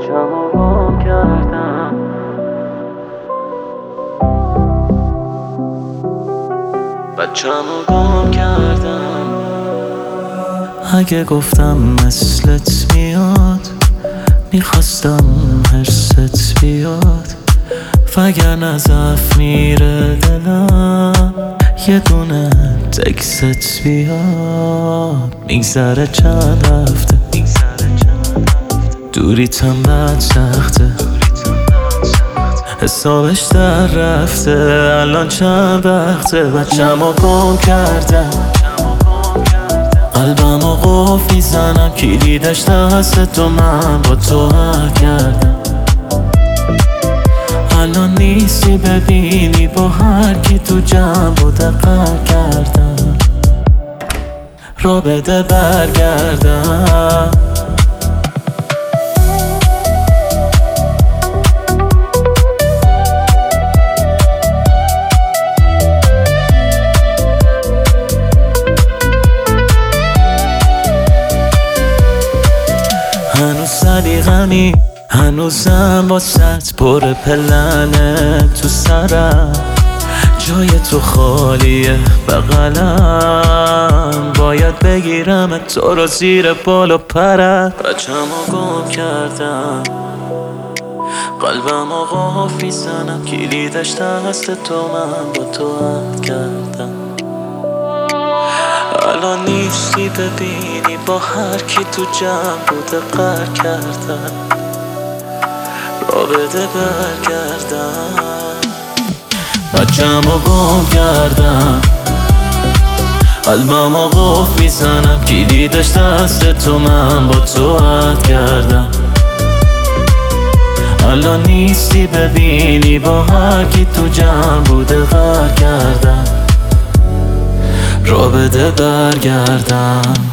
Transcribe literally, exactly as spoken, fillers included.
بچه‌مو گم کردم. بچه‌مو گم کردم. اگه گفتم مثلت میاد میخواستم حرست بیاد، وگرنه ضعف میره دلم یه دونه تکست بیاد. میگذره چند هفته دوریتم بد سخته، حسابش در رفته الان چند وقته. بچه‌مو گم کردم، قلبمو قفل میزنم، کلیدش دست تو، من با تو حل کردم. الان نیستی ببینی با هر کی تو جمع بوده قهر کردم. رو بده برگردم. هنوز صدیقمی، هنوزم واسط پر پلنه تو سرم، جای تو خالیه بغلم، باید بگیرم تو رو زیر بال و پرت. بچه‌مو گم کردم، قلبمو قفل میزنم، کلیدش دست تو، من با تو عهد کردم. الان نیستی ببینی با هر کی تو جمع بوده قهر کردم. را بده برگردم. بچه‌مو گم کردم، قلبمو قفل میزنم، کلیدش دست تو، من با تو عهد کردم. الان نیستی ببینی با هر کی تو جمع بوده قهر کردم. را بده برگردم.